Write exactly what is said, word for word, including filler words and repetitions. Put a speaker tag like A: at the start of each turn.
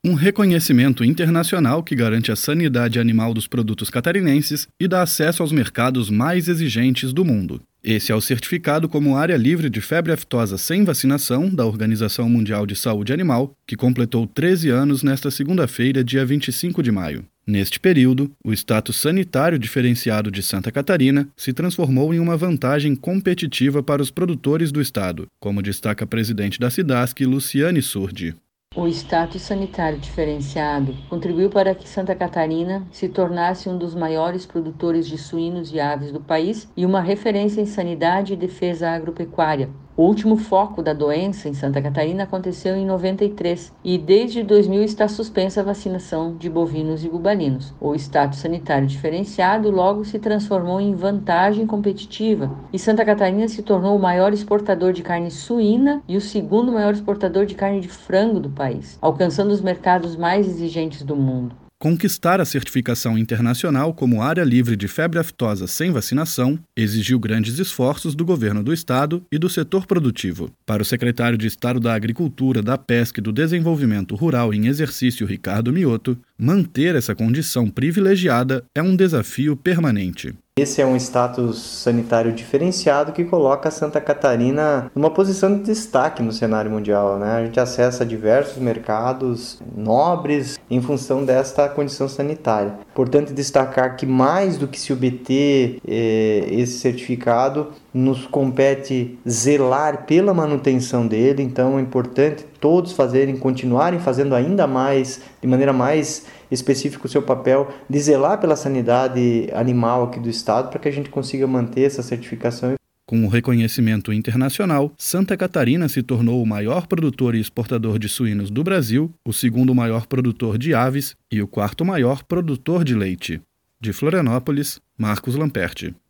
A: Um reconhecimento internacional que garante a sanidade animal dos produtos catarinenses e dá acesso aos mercados mais exigentes do mundo. Esse é o certificado como área livre de febre aftosa sem vacinação da Organização Mundial de Saúde Animal, que completou treze anos nesta segunda-feira, dia vinte e cinco de maio. Neste período, o status sanitário diferenciado de Santa Catarina se transformou em uma vantagem competitiva para os produtores do estado, como destaca a presidente da SIDASC, Luciane Surdi.
B: O status sanitário diferenciado contribuiu para que Santa Catarina se tornasse um dos maiores produtores de suínos e aves do país e uma referência em sanidade e defesa agropecuária. O último foco da doença em Santa Catarina aconteceu em noventa e três e desde dois mil está suspensa a vacinação de bovinos e bubalinos. O status sanitário diferenciado logo se transformou em vantagem competitiva e Santa Catarina se tornou o maior exportador de carne suína e o segundo maior exportador de carne de frango do país, alcançando os mercados mais exigentes do mundo.
A: Conquistar a certificação internacional como área livre de febre aftosa sem vacinação exigiu grandes esforços do governo do estado e do setor produtivo. Para o secretário de Estado da Agricultura, da Pesca e do Desenvolvimento Rural em exercício, Ricardo Mioto, manter essa condição privilegiada é um desafio permanente.
C: Esse é um status sanitário diferenciado que coloca Santa Catarina numa posição de destaque no cenário mundial, né? A gente acessa diversos mercados nobres em função desta condição sanitária. Importante destacar que mais do que se obter eh, esse certificado, nos compete zelar pela manutenção dele, então é importante todos fazerem, continuarem fazendo ainda mais, de maneira mais específica o seu papel, de zelar pela sanidade animal aqui do estado, para que a gente consiga manter essa certificação.
A: Com o reconhecimento internacional, Santa Catarina se tornou o maior produtor e exportador de suínos do Brasil, o segundo maior produtor de aves e o quarto maior produtor de leite. De Florianópolis, Marcos Lamperti.